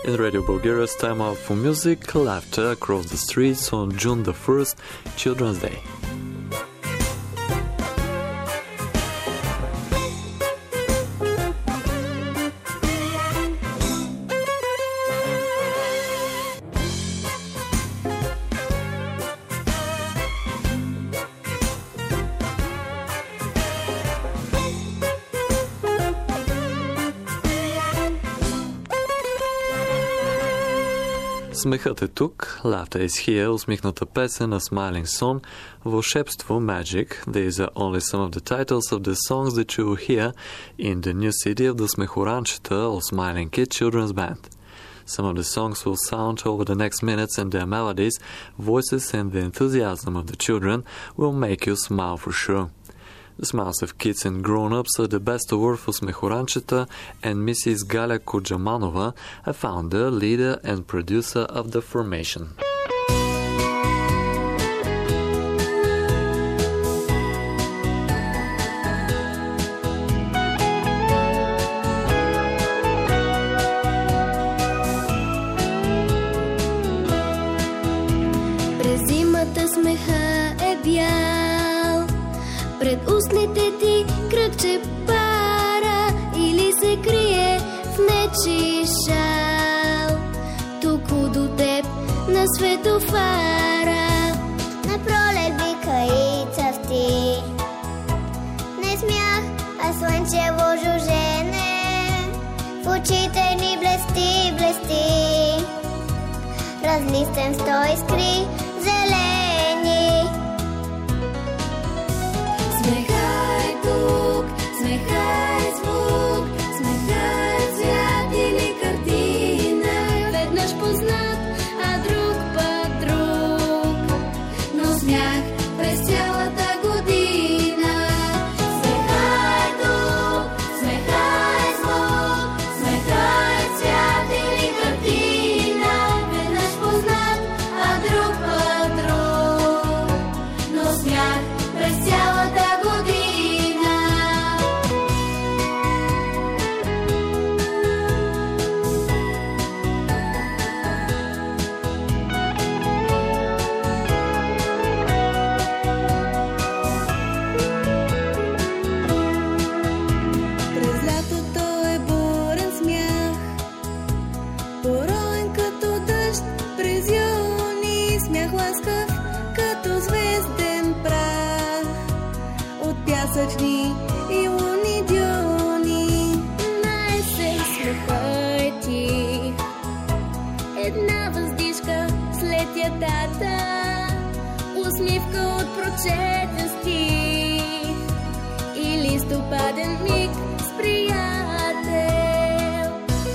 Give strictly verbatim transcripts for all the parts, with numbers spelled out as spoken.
In Radio Bulgaria's time out for music, laughter across the streets on June the first, Children's Day. Смехът е тук, Laughter is here, усмихната песен на Smiling Son, вълшебство, Magic. These are only some of the titles of the songs that you will hear in the new C D of the Смехоранчета or Smiling Kid Children's Band. Some of the songs will sound over the next minutes and their melodies, voices and the enthusiasm of the children will make you smile for sure. The smiles of kids and grown-ups are the best award for Смехоранчета, and Missus Galia Kojamanova, a founder, leader and producer of the formation. През зимата смеха е бял, пред устните ти кръгче пара или се крие в нечий шал. Тук до теб на светофара на пролет вика и цъфти. Не смях, а слънчево жужене в очите ни блести, блести. Разлистен сто искри зелени. Смеха е тук, смеха е звук, смеха е цвят или картина. Веднъж познат, а друг път друг, но смях през цялата година. Смеха е тук, смеха е звук, смеха е цвят или картина. Веднъж познат, а друг път друг, но смях през цялата година. През лятото е бурен смях, пороен като дъжд през юни. Смях ласкав като звезден прах от пясъчни и лунни дюни. На есен смеха е тих, една въздишка след ятата, усмивка от прочетен стих и листопаден миг с приятел.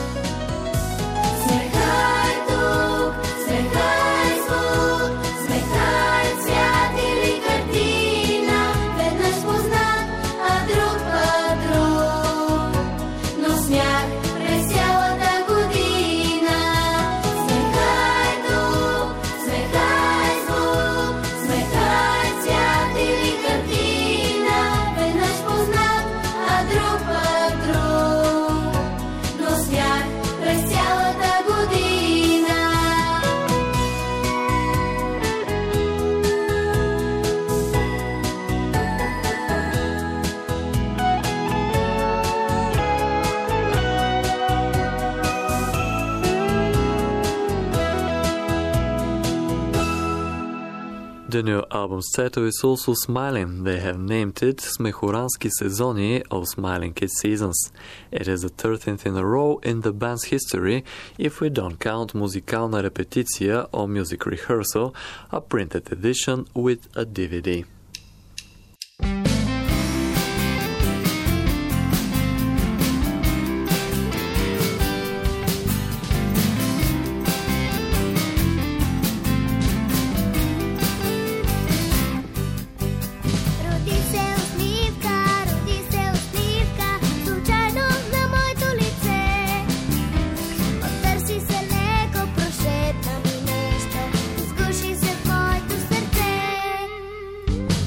Смеха е тук, смеха е звук, смеха е цвят или картина. Веднъж познат, а друг път друг, но смях през цялата година. Смеха е тук, смеха е звук, смеха е цвят или картина. Веднъж познат, а друг път друг, но смях през цялата година. The new album's title is also Smiling. They have named it Смехорански сезони or Smiling Kid Seasons. It is the thirteenth in a row in the band's history if we don't count музикална репетиция or music rehearsal, a printed edition with a D V D. Роди се усмивка, роди се усмивка, случайно на моето лице. Отърси се леко, прошепна ми нещо, сгуши се в моето сърце.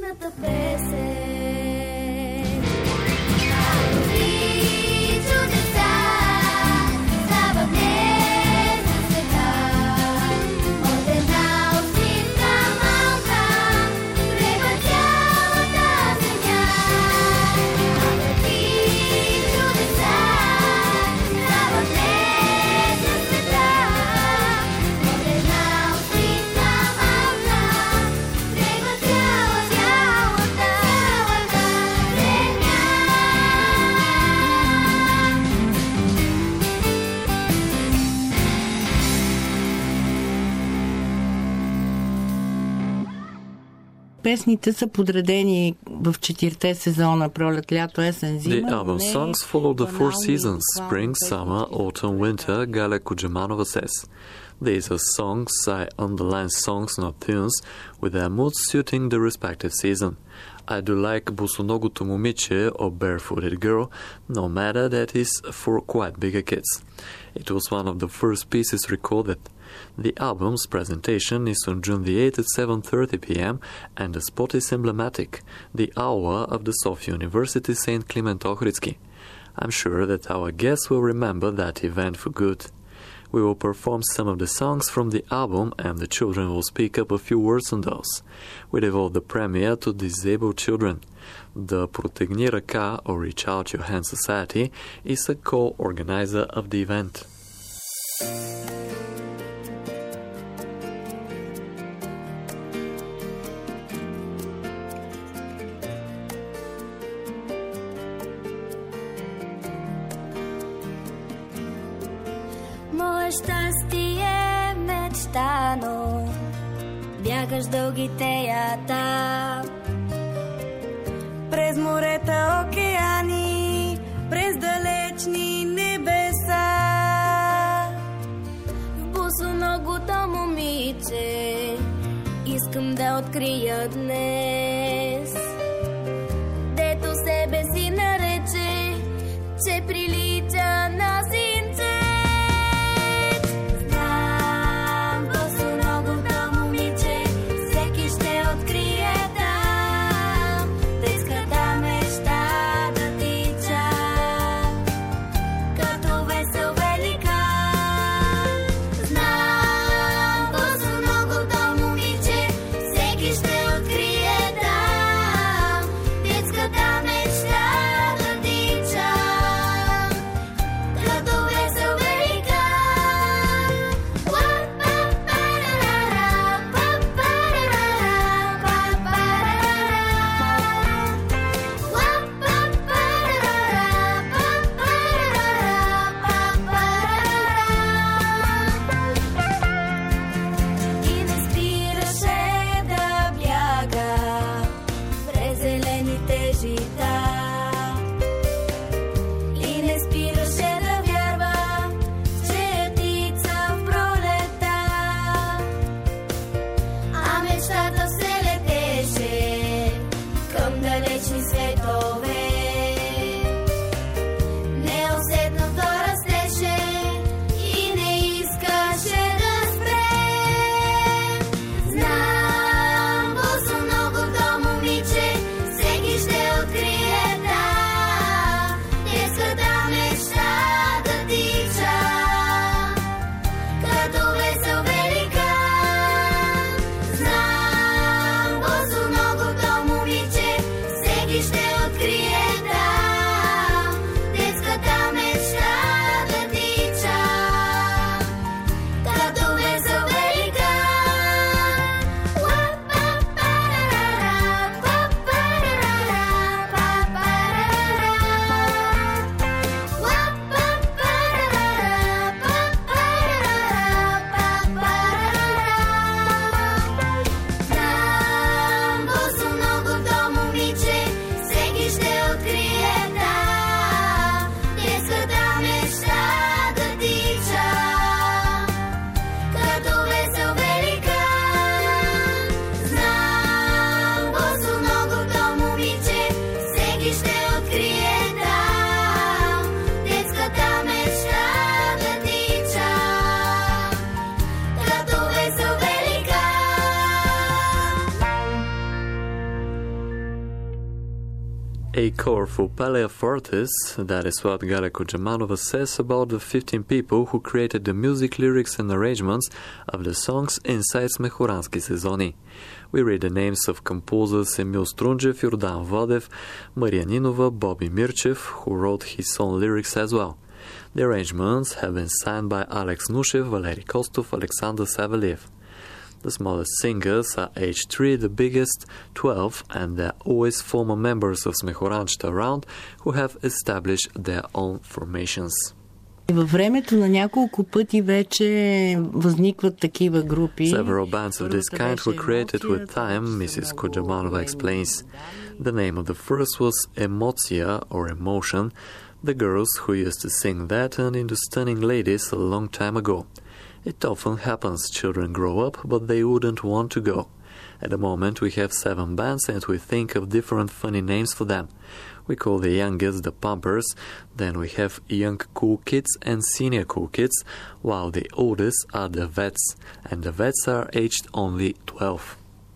усмихната песен. Малки чудеса стават днес на света. От една усмивка малка тръгва цялата земя. Малки чудеса стават днес на света. От една усмивка малка тръгва цяла, цялата, цялата земя. Песните са подредени в четирите сезона: пролет, лято, есен, The зима. album не songs follow the four банални seasons, буквални spring, песни. summer, autumn, winter, Gala Kujamanova says. These are songs, I underline songs, not tunes, with their moods suiting the respective season. I do like Bosonogото момиче or Barefooted Girl, no matter that is for quite bigger kids. It was one of the first pieces recorded. The album's presentation is on June the eighth at seven thirty p.m. and the spot is emblematic, the hour of the Sofia University Saint Clement Ohridsky. I'm sure that our guests will remember that event for good. We will perform some of the songs from the album and the children will speak up a few words on those. We devote the premiere to disabled children. The Протегни ръка or Reach Out Your Hand Society is a co-organizer of the event. Мое щастие мечтано, бягаш дългите ята, през морета, океани, през далечни небеса. В босоногото момиче искам да открия днес, дето себе си нарече, че прилича на синче. Знам, босоногото момиче всеки ще открие там детската мечта да тича като весел великан. Знам, босоногото момиче всеки ще открие там A colorful palette of artists, that is what Galia Kođemanova says about the fifteen people who created the music, lyrics and arrangements of the songs inside Смехурански сезони. We read the names of composers Emil Strunjev, Jordan Vodev, Maria Ninova, Bobby Mirchev, who wrote his own lyrics as well. The arrangements have been signed by Alex Nushev, Valery Kostov, Alexander Savelyev. The smallest singers are age three, the biggest twelve, and they're always former members of Смехуранчета around who have established their own formations. Във времето на няколко пъти вече възникват такива групи. Several bands of this kind were created with time, Missus Kođemanova explains. The name of the first was Emocija or Emotion. The girls who used to sing that turned into stunning ladies a long time ago. It often happens children grow up, but they wouldn't want to go. At the moment we have seven bands and we think of different funny names for them. We call the youngest the Pumpers, then we have young cool kids and senior cool kids, while the oldest are the Vets, and the Vets are aged only twelve.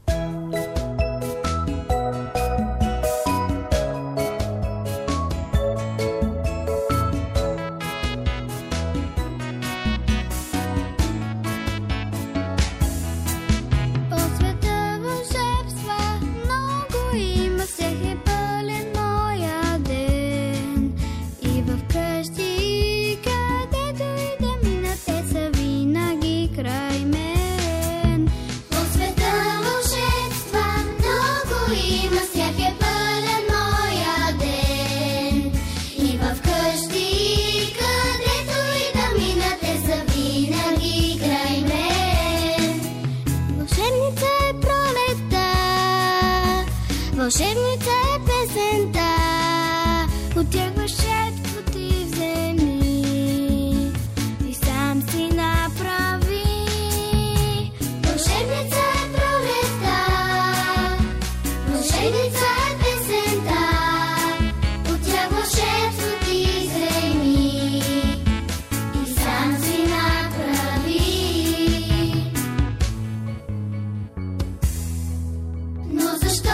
Вълшебница е песента, отягваш четвото ти вземи и сам си направи. Вълшебница е пролетта, вълшебница е песента, отягваш четвото ти вземи и сам си направи. Но защо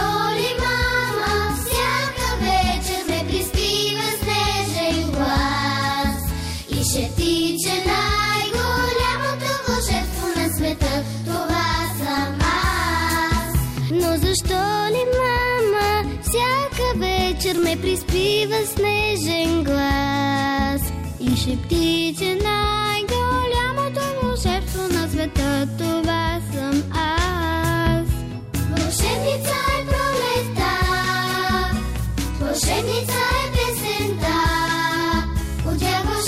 ще тича най-голямото вълшебство на света, това съм аз. Но защо ли, мама, всяка вечер ме приспива снежен глас и шепти, че най-голямото вълшебство на света, това съм аз. Вълшебница е пролетта, вълшебница е песента, отягваш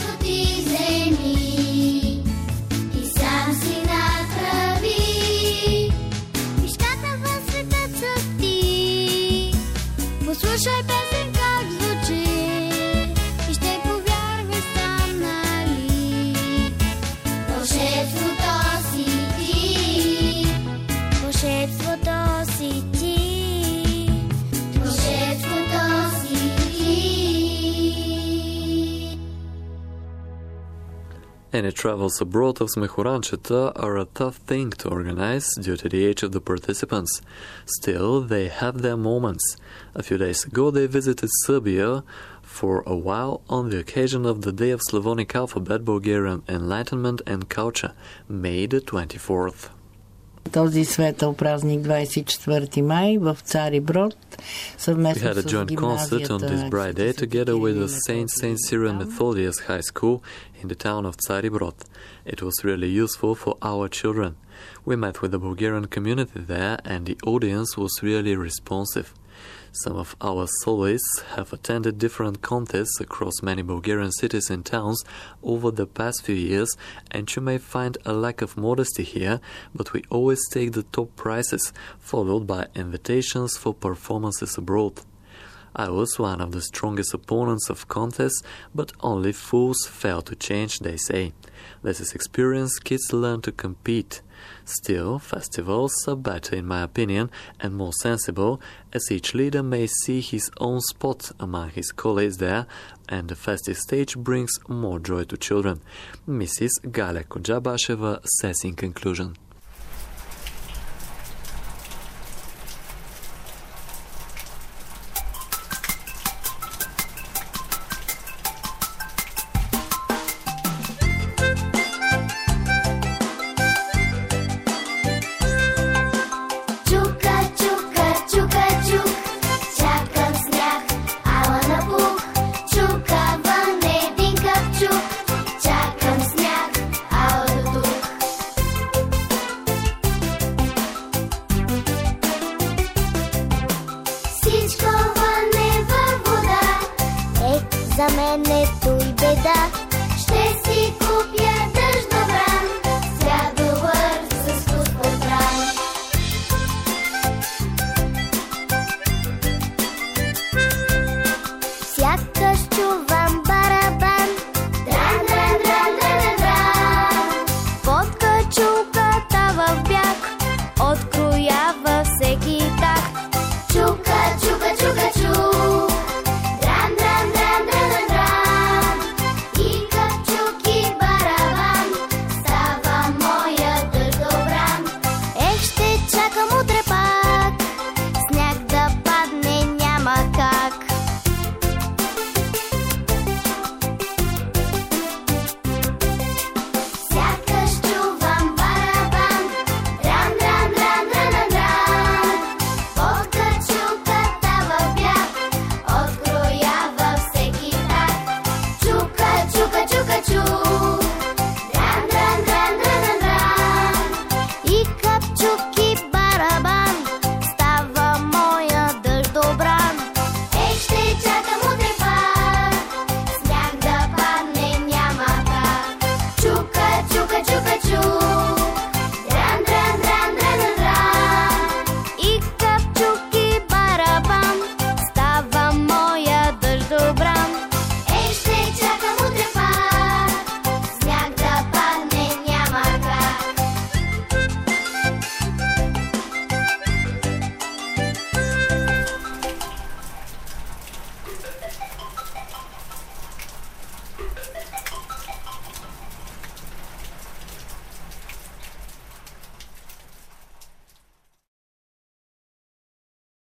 слушай песен как звучи и ще повярваш сам, нали? Вълшебството си ти, вълшебството си ти, вълшебството си ти. Any travels abroad of Смехуранчета are a tough thing to organize due to the age of the participants. Still, they have their moments. A few days ago, they visited Serbia for a while on the occasion of the Day of Slavonic Alphabet, Bulgarian Enlightenment and Culture, May the twenty-fourth. Този светъл празник двадесет и четвърти май в Цариброд съвместно We had a joint concert on this bright day together with the Saint Saint Cyril Methodius High School in the town of Цариброд. It was really useful for our children. We met with the Bulgarian community there and the audience was really responsive. Some of our soloists have attended different contests across many Bulgarian cities and towns over the past few years, and you may find a lack of modesty here, but we always take the top prizes, followed by invitations for performances abroad. I was one of the strongest opponents of contests, but only fools fail to change, they say. This is experience kids learn to compete. Still, festivals are better in my opinion and more sensible, as each leader may see his own spot among his colleagues there, and the festive stage brings more joy to children. Missus Galia Kođabasheva says in conclusion. знаменето и беда. Ще си